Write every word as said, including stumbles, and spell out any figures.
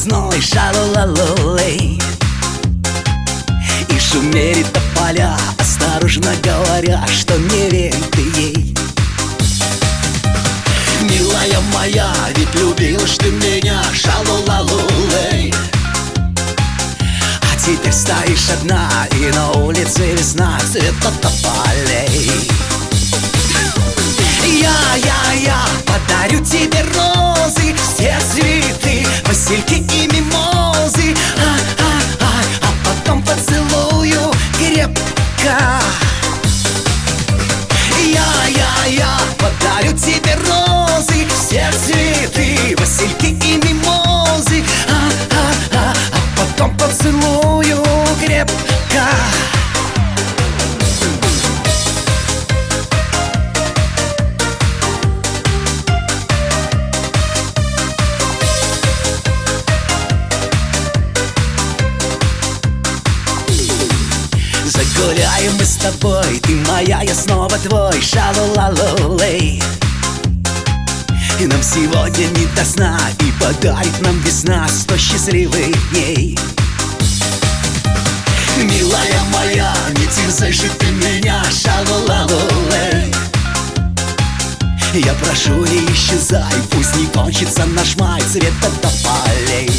весной, шалу-лалу-лей. И шумели тополя, осторожно говоря, что не верь ты ей. Милая моя, ведь любишь ты меня, шалу-лалу-лей. А теперь стоишь одна, и на улице весна, цвета тополей. Я, я, я подарю тебе розы, все цветы, васильки и мимозы, а, а, а, а потом поцелую крепко. Я, я, я подарю тебе розы, все цветы, васильки и мимозы, а, а, а, а потом поцелую крепко. Загуляем мы с тобой, ты моя, я снова твой, шалу-лалу-лей. И нам сегодня не до сна, и подарит нам весна сто счастливых дней. Милая моя, не терзай же ты меня, шалу-лалу-лей. Я прошу, не исчезай, пусть не кончится наш май цвета тополей.